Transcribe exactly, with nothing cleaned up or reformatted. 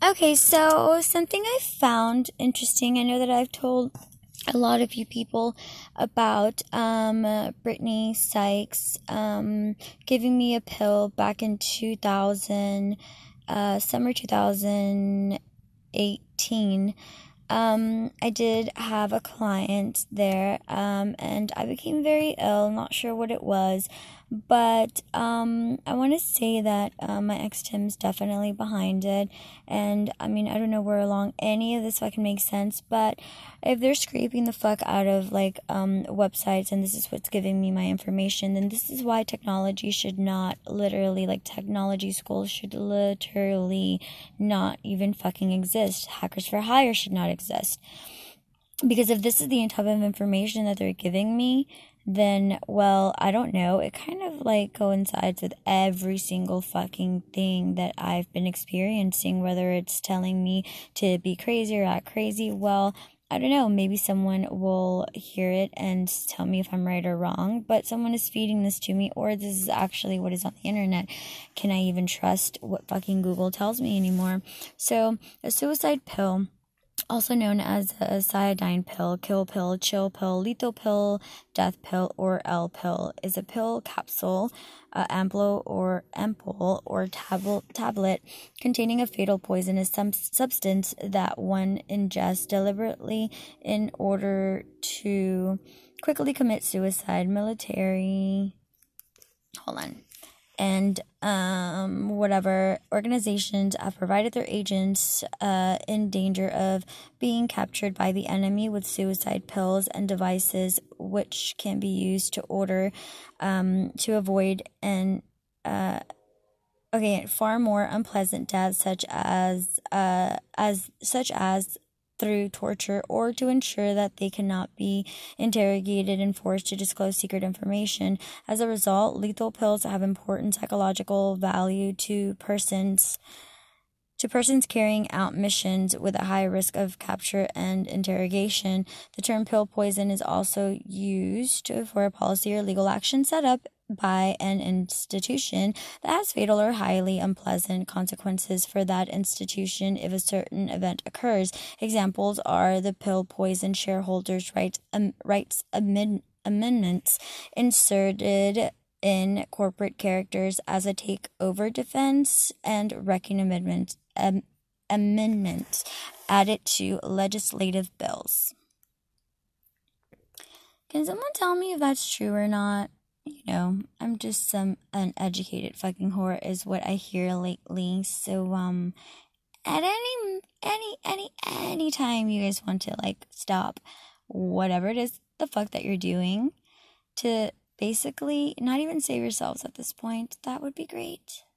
Okay, so something I found interesting, I know that I've told a lot of you people about um, uh, Brittany Sykes um, giving me a pill back in two thousand, uh, summer two thousand eighteen. Um, I did have a client there, um, and I became very ill, not sure what it was, but, um, I want to say that, um, my ex-Tim's definitely behind it, and, I mean, I don't know where along any of this fucking makes sense, but if they're scraping the fuck out of, like, um, websites, and this is what's giving me my information, then this is why technology should not, literally, like, technology schools should literally not even fucking exist. Hackers for hire should not exist. Because if this is the type of information that they're giving me, then, well, I don't know. It kind of like coincides with every single fucking thing that I've been experiencing, whether it's telling me to be crazy or act crazy. Well, I don't know, maybe someone will hear it and tell me if I'm right or wrong, but someone is feeding this to me, or this is actually what is on the internet. Can I even trust what fucking Google tells me anymore? So, a suicide pill, also known as a cyanide pill, kill pill, chill pill, lethal pill, death pill, or L pill, is a pill capsule, uh, ampoule or ampoule or tablet tablet containing a fatal poisonous sum- substance that one ingests deliberately in order to quickly commit suicide. Military, hold on. And um, whatever organizations have provided their agents uh, in danger of being captured by the enemy with suicide pills and devices which can be used to order um, to avoid an uh, okay far more unpleasant death, such as uh, as such as through torture, or to ensure that they cannot be interrogated and forced to disclose secret information. As a result, lethal pills have important psychological value to persons to persons carrying out missions with a high risk of capture and interrogation. The term pill poison is also used for a policy or legal action set up by an institution that has fatal or highly unpleasant consequences for that institution if a certain event occurs. Examples are the Pill Poison Shareholders' Rights, um, rights amend- Amendments inserted in corporate characters as a takeover defense, and wrecking amendment, um, amendments added to legislative bills. Can someone tell me if that's true or not? You know, I'm just some uneducated fucking whore is what I hear lately. So, um, at any, any, any, any time you guys want to, like, stop whatever it is the fuck that you're doing to basically not even save yourselves at this point, that would be great.